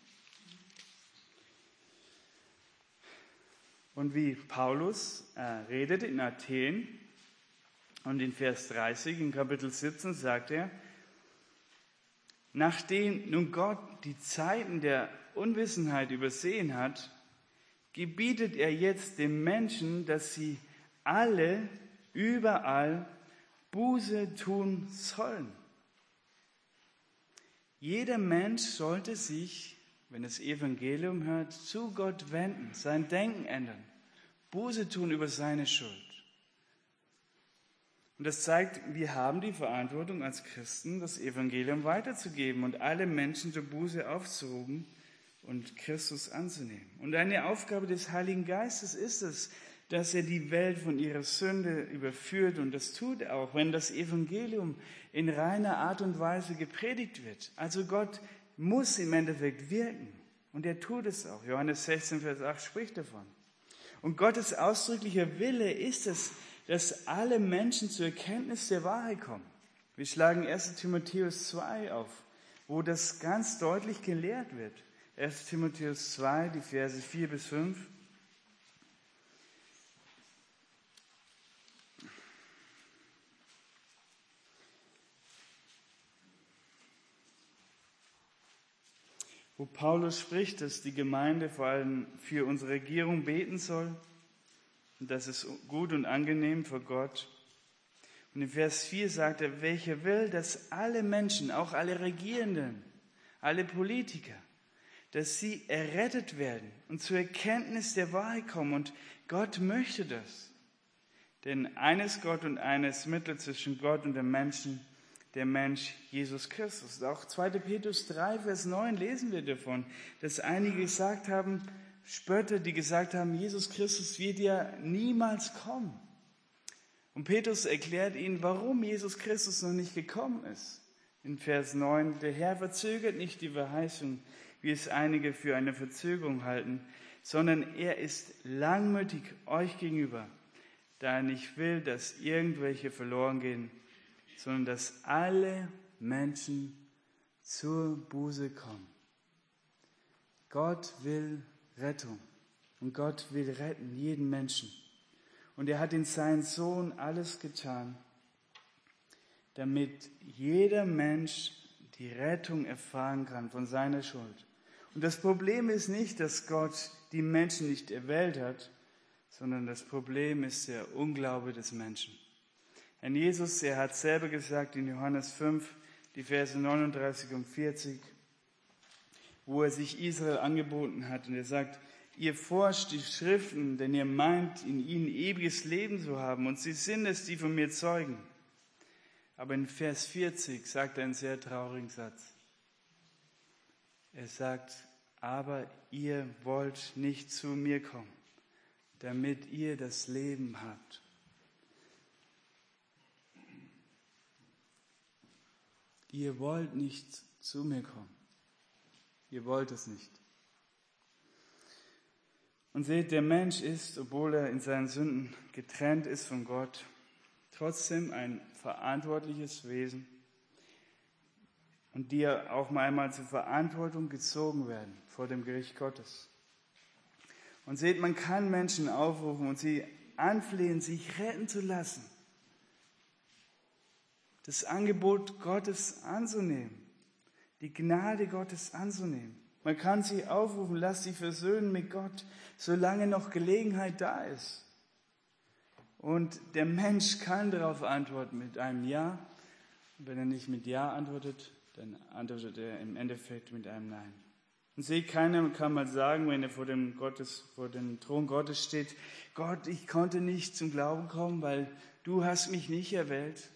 A: Und wie Paulus redet in Athen und in Vers 30, in Kapitel 17 sagt er, nachdem nun Gott die Zeiten der Unwissenheit übersehen hat, gebietet er jetzt den Menschen, dass sie alle überall Buße tun sollen. Jeder Mensch sollte sich, wenn das Evangelium hört, zu Gott wenden, sein Denken ändern, Buße tun über seine Schuld. Und das zeigt, wir haben die Verantwortung als Christen, das Evangelium weiterzugeben und alle Menschen zur Buße aufzurufen und Christus anzunehmen. Und eine Aufgabe des Heiligen Geistes ist es, dass er die Welt von ihrer Sünde überführt. Und das tut er auch, wenn das Evangelium in reiner Art und Weise gepredigt wird. Also Gott muss im Endeffekt wirken. Und er tut es auch. Johannes 16, Vers 8 spricht davon. Und Gottes ausdrücklicher Wille ist es, dass alle Menschen zur Erkenntnis der Wahrheit kommen. Wir schlagen 1. Timotheus 2 auf, wo das ganz deutlich gelehrt wird. 1. Timotheus 2, die Verse 4 bis 5. Wo Paulus spricht, dass die Gemeinde vor allem für unsere Regierung beten soll und das ist gut und angenehm für Gott. Und in Vers 4 sagt er, welcher will, dass alle Menschen, auch alle Regierenden, alle Politiker, dass sie errettet werden und zur Erkenntnis der Wahrheit kommen. Und Gott möchte das. Denn eines Gott und eines Mittel zwischen Gott und dem Menschen, der Mensch Jesus Christus. Auch 2. Petrus 3, Vers 9 lesen wir davon, dass einige gesagt haben, Spötter, die gesagt haben, Jesus Christus wird ja niemals kommen. Und Petrus erklärt ihnen, warum Jesus Christus noch nicht gekommen ist. In Vers 9, der Herr verzögert nicht die Verheißung, wie es einige für eine Verzögerung halten, sondern er ist langmütig euch gegenüber, da er nicht will, dass irgendwelche verloren gehen, sondern dass alle Menschen zur Buße kommen. Gott will Rettung und Gott will retten jeden Menschen. Und er hat in seinen Sohn alles getan, damit jeder Mensch die Rettung erfahren kann von seiner Schuld. Und das Problem ist nicht, dass Gott die Menschen nicht erwählt hat, sondern das Problem ist der Unglaube des Menschen. Herr Jesus, er hat selber gesagt in Johannes 5, die Verse 39 und 40, wo er sich Israel angeboten hat. Und er sagt, ihr forscht die Schriften, denn ihr meint, in ihnen ewiges Leben zu haben. Und sie sind es, die von mir zeugen. Aber in Vers 40 sagt er einen sehr traurigen Satz. Er sagt, aber ihr wollt nicht zu mir kommen, damit ihr das Leben habt. Ihr wollt nicht zu mir kommen. Ihr wollt es nicht. Und seht, der Mensch ist, obwohl er in seinen Sünden getrennt ist von Gott, trotzdem ein verantwortliches Wesen und die auch mal einmal zur Verantwortung gezogen werden vor dem Gericht Gottes. Und seht, man kann Menschen aufrufen und sie anflehen, sich retten zu lassen. Das Angebot Gottes anzunehmen, die Gnade Gottes anzunehmen. Man kann sie aufrufen, lass sie versöhnen mit Gott, solange noch Gelegenheit da ist. Und der Mensch kann darauf antworten mit einem Ja. Und wenn er nicht mit Ja antwortet, dann antwortet er im Endeffekt mit einem Nein. Und seht, keiner kann mal sagen, wenn er vor dem Thron Gottes steht, Gott, ich konnte nicht zum Glauben kommen, weil du hast mich nicht erwählt.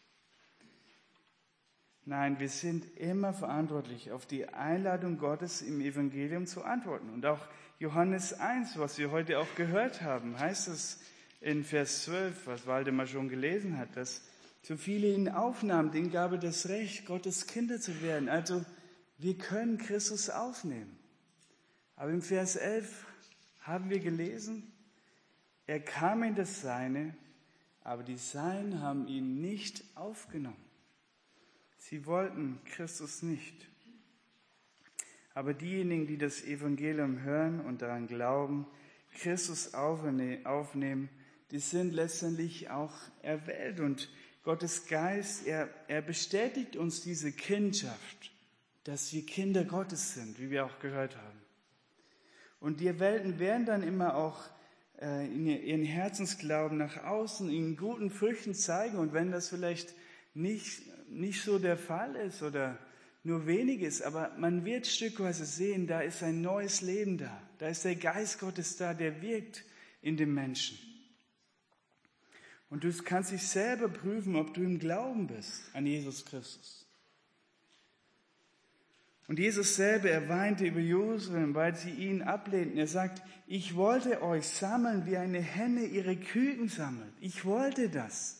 A: Nein, wir sind immer verantwortlich, auf die Einladung Gottes im Evangelium zu antworten. Und auch Johannes 1, was wir heute auch gehört haben, heißt es in Vers 12, was Waldemar schon gelesen hat, dass so viele ihn aufnahmen, denen gab er das Recht, Gottes Kinder zu werden. Also wir können Christus aufnehmen. Aber im Vers 11 haben wir gelesen, er kam in das Seine, aber die Seinen haben ihn nicht aufgenommen. Sie wollten Christus nicht. Aber diejenigen, die das Evangelium hören und daran glauben, Christus aufnehmen, die sind letztendlich auch erwählt. Und Gottes Geist, er bestätigt uns diese Kindschaft, dass wir Kinder Gottes sind, wie wir auch gehört haben. Und die Erwählten werden dann immer auch in ihren Herzensglauben nach außen in guten Früchten zeigen. Und wenn das vielleicht nicht so der Fall ist oder nur weniges, aber man wird stückweise sehen, da ist ein neues Leben da. Da ist der Geist Gottes da, der wirkt in dem Menschen. Und du kannst dich selber prüfen, ob du im Glauben bist an Jesus Christus. Und Jesus selber, er weinte über Jerusalem, weil sie ihn ablehnten. Er sagt, ich wollte euch sammeln, wie eine Henne ihre Küken sammelt. Ich wollte das.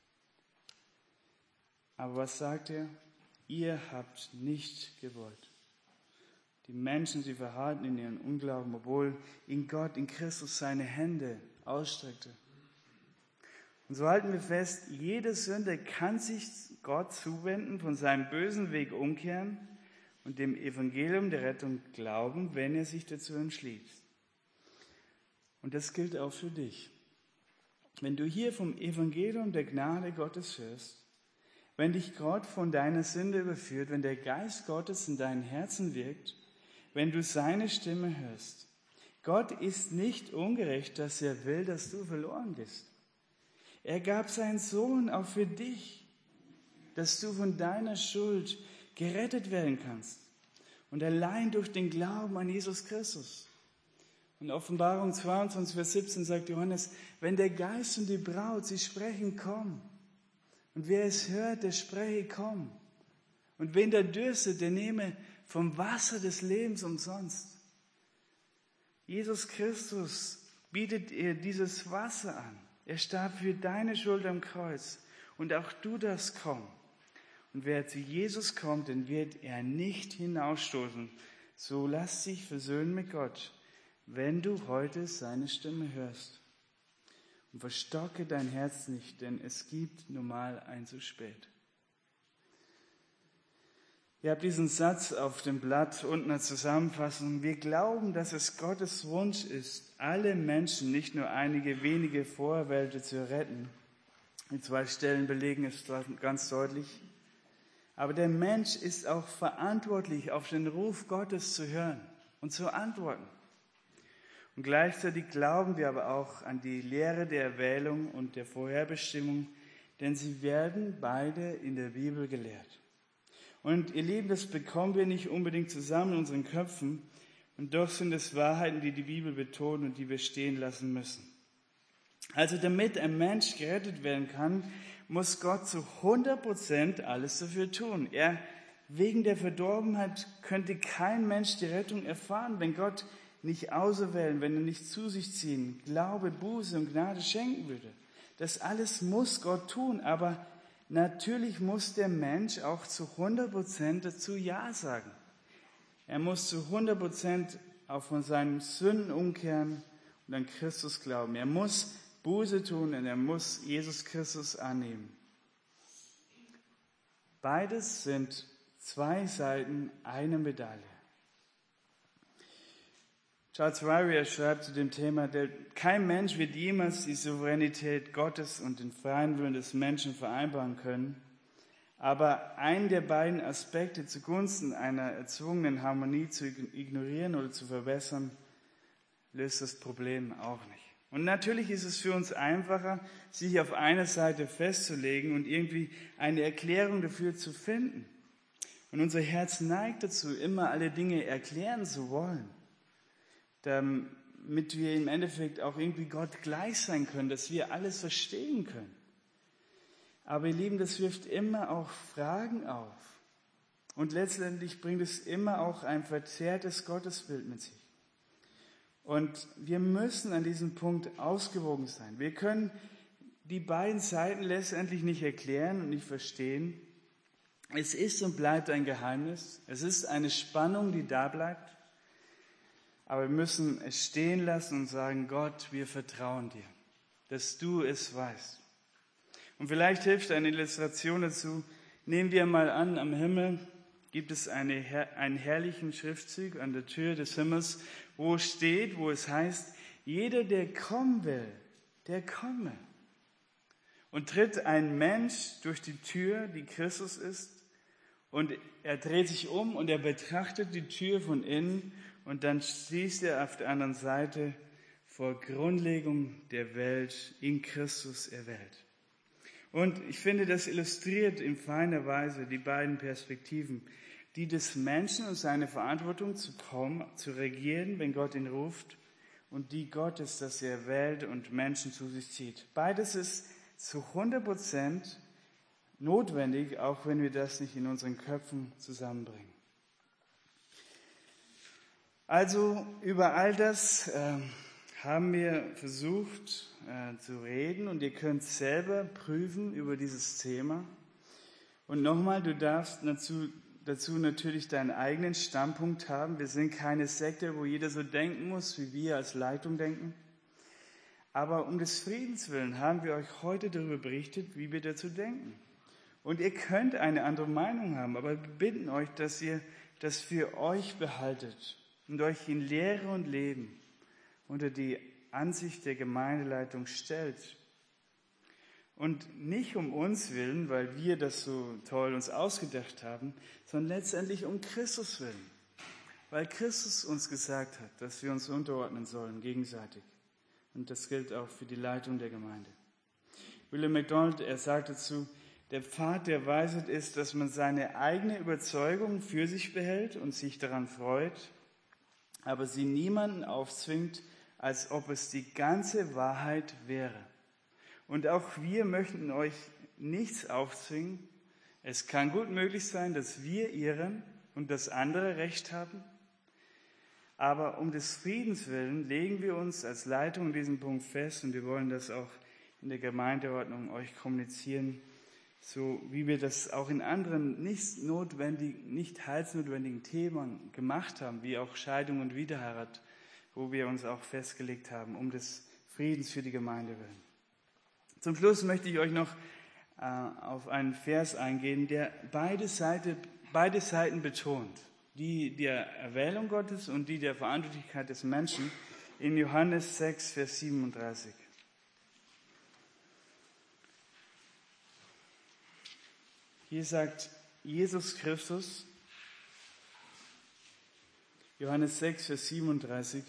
A: Aber was sagt er? Ihr habt nicht gewollt. Die Menschen, sie verharrten in ihren Unglauben, obwohl in Gott, in Christus seine Hände ausstreckte. Und so halten wir fest, jeder Sünder kann sich Gott zuwenden, von seinem bösen Weg umkehren und dem Evangelium der Rettung glauben, wenn er sich dazu entschließt. Und das gilt auch für dich. Wenn du hier vom Evangelium der Gnade Gottes hörst, wenn dich Gott von deiner Sünde überführt, wenn der Geist Gottes in deinem Herzen wirkt, wenn du seine Stimme hörst. Gott ist nicht ungerecht, dass er will, dass du verloren gehst. Er gab seinen Sohn auch für dich, dass du von deiner Schuld gerettet werden kannst. Und allein durch den Glauben an Jesus Christus. In Offenbarung 22, Vers 17 sagt Johannes, wenn der Geist und die Braut, sie sprechen, komm. Und wer es hört, der spreche, komm. Und wen der dürstet, der nehme vom Wasser des Lebens umsonst. Jesus Christus bietet ihr dieses Wasser an. Er starb für deine Schuld am Kreuz. Und auch du darfst kommen. Und wer zu Jesus kommt, den wird er nicht hinausstoßen. So lass dich versöhnen mit Gott, wenn du heute seine Stimme hörst. Und verstocke dein Herz nicht, denn es gibt nun mal ein zu spät. Ihr habt diesen Satz auf dem Blatt unten als Zusammenfassung. Wir glauben, dass es Gottes Wunsch ist, alle Menschen, nicht nur einige wenige Vorerwählte zu retten. In 2 Stellen belegen es ganz deutlich. Aber der Mensch ist auch verantwortlich, auf den Ruf Gottes zu hören und zu antworten. Und gleichzeitig glauben wir aber auch an die Lehre der Erwählung und der Vorherbestimmung, denn sie werden beide in der Bibel gelehrt. Und ihr Lieben, das bekommen wir nicht unbedingt zusammen in unseren Köpfen, und doch sind es Wahrheiten, die die Bibel betont und die wir stehen lassen müssen. Also damit ein Mensch gerettet werden kann, muss Gott zu 100% alles dafür tun. Wegen der Verdorbenheit könnte kein Mensch die Rettung erfahren, wenn Gott nicht auserwählen, wenn er nicht zu sich ziehen, Glaube, Buße und Gnade schenken würde. Das alles muss Gott tun, aber natürlich muss der Mensch auch zu 100% dazu Ja sagen. Er muss zu 100% auch von seinen Sünden umkehren und an Christus glauben. Er muss Buße tun und er muss Jesus Christus annehmen. Beides sind 2 Seiten einer Medaille. Charles Ryrie schreibt zu dem Thema, kein Mensch wird jemals die Souveränität Gottes und den freien Willen des Menschen vereinbaren können, aber einen der beiden Aspekte zugunsten einer erzwungenen Harmonie zu ignorieren oder zu verbessern, löst das Problem auch nicht. Und natürlich ist es für uns einfacher, sich auf einer Seite festzulegen und irgendwie eine Erklärung dafür zu finden. Und unser Herz neigt dazu, immer alle Dinge erklären zu wollen, damit wir im Endeffekt auch irgendwie Gott gleich sein können, dass wir alles verstehen können. Aber ihr Lieben, das wirft immer auch Fragen auf. Und letztendlich bringt es immer auch ein verzerrtes Gottesbild mit sich. Und wir müssen an diesem Punkt ausgewogen sein. Wir können die beiden Seiten letztendlich nicht erklären und nicht verstehen. Es ist und bleibt ein Geheimnis. Es ist eine Spannung, die da bleibt. Aber wir müssen es stehen lassen und sagen, Gott, wir vertrauen dir, dass du es weißt. Und vielleicht hilft eine Illustration dazu. Nehmen wir mal an, am Himmel gibt es einen herrlichen Schriftzug an der Tür des Himmels, wo es heißt, jeder, der kommen will, der komme. Und tritt ein Mensch durch die Tür, die Christus ist, und er dreht sich um und er betrachtet die Tür von innen und dann schließt er auf der anderen Seite vor Grundlegung der Welt in Christus erwählt. Und ich finde, das illustriert in feiner Weise die beiden Perspektiven, die des Menschen und seine Verantwortung zu kommen, zu regieren, wenn Gott ihn ruft, und die Gottes, dass er wählt und Menschen zu sich zieht. Beides ist zu 100% notwendig, auch wenn wir das nicht in unseren Köpfen zusammenbringen. Also über all das haben wir versucht zu reden und ihr könnt selber prüfen über dieses Thema. Und nochmal, du darfst dazu natürlich deinen eigenen Standpunkt haben. Wir sind keine Sekte, wo jeder so denken muss, wie wir als Leitung denken. Aber um des Friedens willen haben wir euch heute darüber berichtet, wie wir dazu denken. Und ihr könnt eine andere Meinung haben, aber wir bitten euch, dass ihr das für euch behaltet und euch in Lehre und Leben unter die Ansicht der Gemeindeleitung stellt. Und nicht um uns willen, weil wir das so toll uns ausgedacht haben, sondern letztendlich um Christus willen. Weil Christus uns gesagt hat, dass wir uns unterordnen sollen, gegenseitig. Und das gilt auch für die Leitung der Gemeinde. William MacDonald, er sagt dazu, Der Pfad der Weisheit ist, dass man seine eigene Überzeugung für sich behält und sich daran freut, aber sie niemanden aufzwingt, als ob es die ganze Wahrheit wäre. Und auch wir möchten euch nichts aufzwingen. Es kann gut möglich sein, dass wir irren und dass andere Recht haben. Aber um des Friedens willen legen wir uns als Leitung in diesem Punkt fest und wir wollen das auch in der Gemeindeordnung euch kommunizieren, so wie wir das auch in anderen nicht heilsnotwendigen Themen gemacht haben, wie auch Scheidung und Wiederheirat, wo wir uns auch festgelegt haben, um des Friedens für die Gemeinde willen. Zum Schluss möchte ich euch noch auf einen Vers eingehen, der beide Seiten betont, die der Erwählung Gottes und die der Verantwortlichkeit des Menschen, in Johannes 6, Vers 37. Hier sagt Jesus Christus, Johannes 6, Vers 37,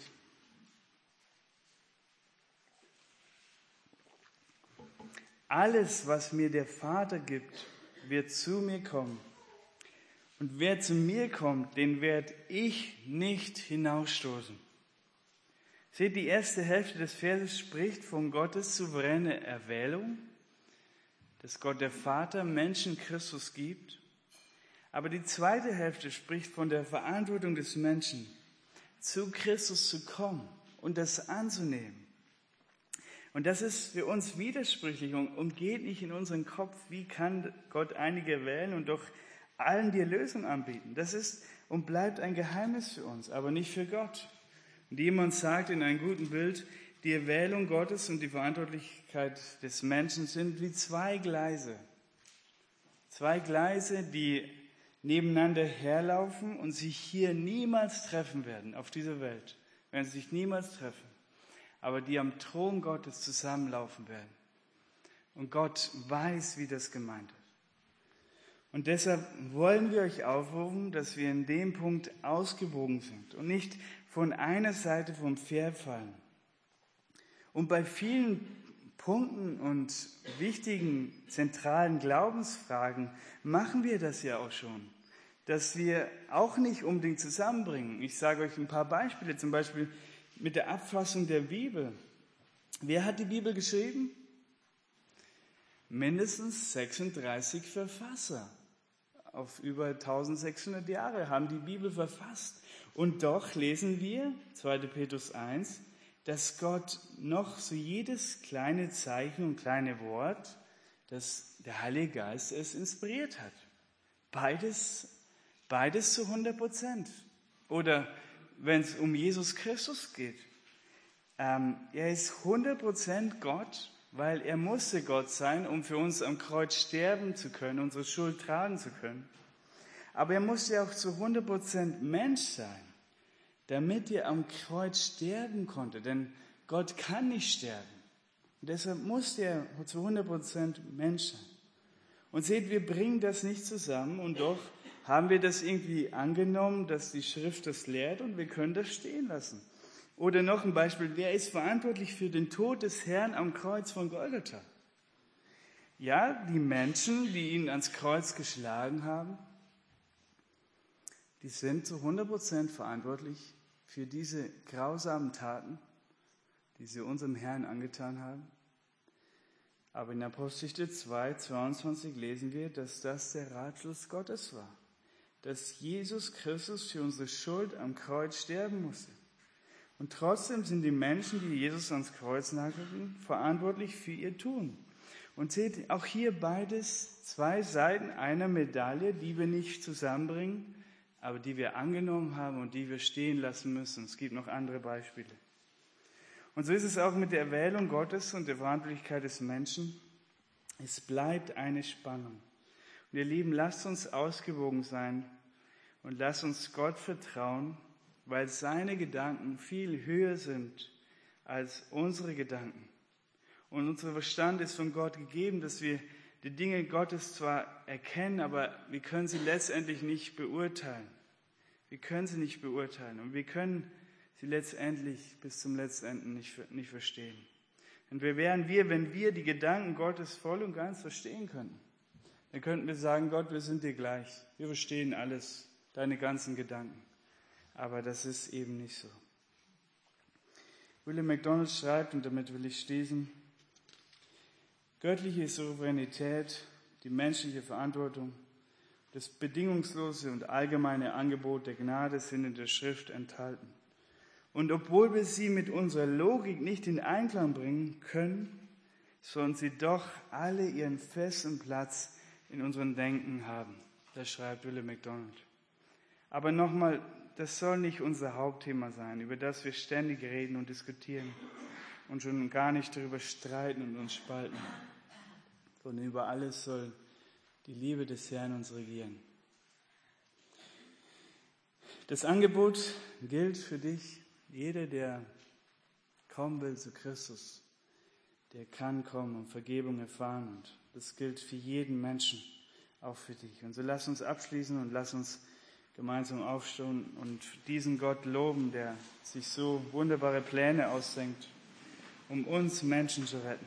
A: alles, was mir der Vater gibt, wird zu mir kommen. Und wer zu mir kommt, den werde ich nicht hinausstoßen. Seht, die erste Hälfte des Verses spricht von Gottes souveräne Erwählung, dass Gott der Vater Menschen Christus gibt. Aber die zweite Hälfte spricht von der Verantwortung des Menschen, zu Christus zu kommen und das anzunehmen. Und das ist für uns widersprüchlich und geht nicht in unseren Kopf. Wie kann Gott einige wählen und doch allen die Erlösung anbieten? Das ist und bleibt ein Geheimnis für uns, aber nicht für Gott. Und jemand sagt in einem guten Bild, die Erwählung Gottes und die Verantwortlichkeit des Menschen sind wie zwei Gleise. Zwei Gleise, die nebeneinander herlaufen und sich hier niemals treffen werden, auf dieser Welt. Werden sich niemals treffen, aber die am Thron Gottes zusammenlaufen werden. Und Gott weiß, wie das gemeint ist. Und deshalb wollen wir euch aufrufen, dass wir in dem Punkt ausgewogen sind und nicht von einer Seite vom Pferd fallen. Und bei vielen Punkten und wichtigen, zentralen Glaubensfragen machen wir das ja auch schon, dass wir auch nicht unbedingt zusammenbringen. Ich sage euch ein paar Beispiele, zum Beispiel mit der Abfassung der Bibel. Wer hat die Bibel geschrieben? Mindestens 36 Verfasser. Auf über 1600 Jahre haben die Bibel verfasst. Und doch lesen wir, 2. Petrus 1, dass Gott noch so jedes kleine Zeichen und kleine Wort, dass der Heilige Geist es inspiriert hat. Beides zu 100%. Oder wenn es um Jesus Christus geht. Er ist 100% Gott, weil er musste Gott sein, um für uns am Kreuz sterben zu können, unsere Schuld tragen zu können. Aber er musste auch zu 100% Mensch sein, damit er am Kreuz sterben konnte. Denn Gott kann nicht sterben. Und deshalb musste er zu 100% Mensch sein. Und seht, wir bringen das nicht zusammen und doch haben wir das irgendwie angenommen, dass die Schrift das lehrt und wir können das stehen lassen. Oder noch ein Beispiel, wer ist verantwortlich für den Tod des Herrn am Kreuz von Golgatha? Ja, die Menschen, die ihn ans Kreuz geschlagen haben, die sind zu 100% verantwortlich für diese grausamen Taten, die sie unserem Herrn angetan haben. Aber in Apostelgeschichte 2, 22 lesen wir, dass das der Ratschluss Gottes war. Dass Jesus Christus für unsere Schuld am Kreuz sterben musste. Und trotzdem sind die Menschen, die Jesus ans Kreuz nagelten, verantwortlich für ihr Tun. Und seht, auch hier beides zwei Seiten einer Medaille, die wir nicht zusammenbringen, aber die wir angenommen haben und die wir stehen lassen müssen. Es gibt noch andere Beispiele. Und so ist es auch mit der Erwählung Gottes und der Verantwortlichkeit des Menschen. Es bleibt eine Spannung. Und ihr Lieben, lasst uns ausgewogen sein und lasst uns Gott vertrauen, weil seine Gedanken viel höher sind als unsere Gedanken. Und unser Verstand ist von Gott gegeben, dass wir die Dinge Gottes zwar erkennen, aber wir können sie letztendlich nicht beurteilen. Wir können sie nicht beurteilen und wir können sie letztendlich bis zum Letztenden nicht verstehen. Und wer wären wir, wenn wir die Gedanken Gottes voll und ganz verstehen könnten? dann könnten wir sagen, Gott, wir sind dir gleich. Wir verstehen alles, deine ganzen Gedanken. Aber das ist eben nicht so. William MacDonald schreibt, und damit will ich schließen, göttliche Souveränität, die menschliche Verantwortung, das bedingungslose und allgemeine Angebot der Gnade sind in der Schrift enthalten. Und obwohl wir sie mit unserer Logik nicht in Einklang bringen können, sollen sie doch alle ihren festen Platz in unserem Denken haben. Das schreibt William MacDonald. Aber nochmal, das soll nicht unser Hauptthema sein, über das wir ständig reden und diskutieren und schon gar nicht darüber streiten und uns spalten. Sondern über alles soll die Liebe des Herrn uns regieren. Das Angebot gilt für dich. Jeder, der kommen will zu Christus, der kann kommen und Vergebung erfahren. Und das gilt für jeden Menschen, auch für dich. Und so lass uns abschließen und lass uns gemeinsam aufstehen und diesen Gott loben, der sich so wunderbare Pläne ausdenkt, um uns Menschen zu retten.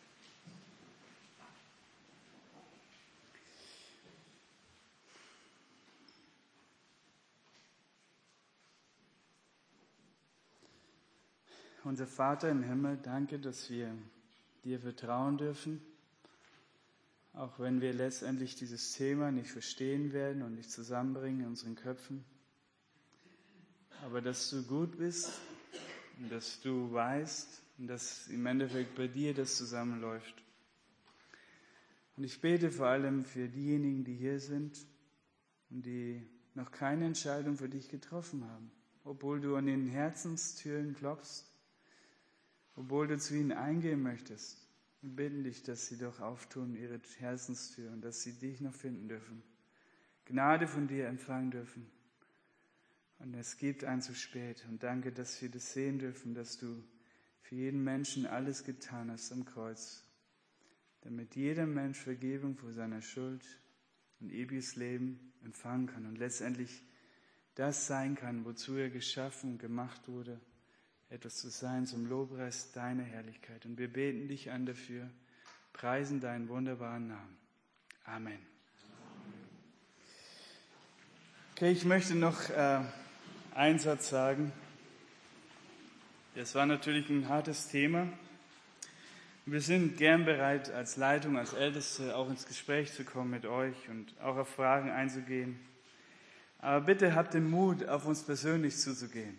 A: Unser Vater im Himmel, danke, dass wir dir vertrauen dürfen, auch wenn wir letztendlich dieses Thema nicht verstehen werden und nicht zusammenbringen in unseren Köpfen. Aber dass du gut bist und dass du weißt und dass im Endeffekt bei dir das zusammenläuft. Und ich bete vor allem für diejenigen, die hier sind und die noch keine Entscheidung für dich getroffen haben, obwohl du an den Herzenstüren klopfst, obwohl du zu ihnen eingehen möchtest. Wir bitten dich, dass sie doch auftun, ihre Herzenstür, und dass sie dich noch finden dürfen, Gnade von dir empfangen dürfen. Und es gibt ein zu spät. Und danke, dass wir das sehen dürfen, dass du für jeden Menschen alles getan hast am Kreuz, damit jeder Mensch Vergebung für seine Schuld und ewiges Leben empfangen kann und letztendlich das sein kann, wozu er geschaffen und gemacht wurde, etwas zu sein zum Lobpreis deiner Herrlichkeit. Und wir beten dich an dafür, preisen deinen wunderbaren Namen. Amen. Okay, ich möchte noch einen Satz sagen. Das war natürlich ein hartes Thema. Wir sind gern bereit, als Leitung, als Älteste auch ins Gespräch zu kommen mit euch und auch auf Fragen einzugehen. Aber bitte habt den Mut, auf uns persönlich zuzugehen.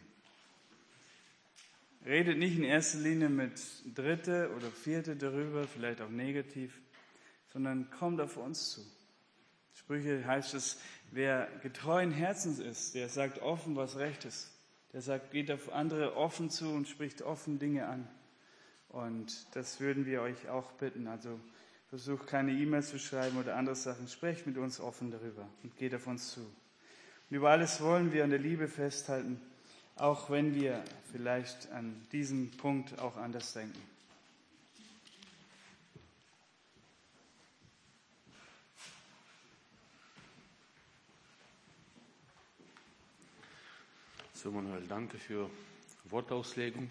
A: Redet nicht in erster Linie mit Dritte oder Vierte darüber, vielleicht auch negativ, sondern kommt auf uns zu. Sprüche heißt es, wer getreuen Herzens ist, der sagt offen, was recht ist. Der sagt, geht auf andere offen zu und spricht offen Dinge an. Und das würden wir euch auch bitten. Also versucht keine E-Mails zu schreiben oder andere Sachen. Sprecht mit uns offen darüber und geht auf uns zu. Und über alles wollen wir an der Liebe festhalten, auch wenn wir vielleicht an diesem Punkt auch anders denken.
B: So, Manuel, danke für Wortauslegung.